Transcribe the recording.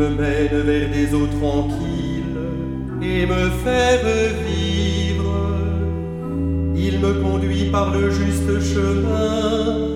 me mène vers des eaux tranquilles et me fait revivre. Il me conduit par le juste chemin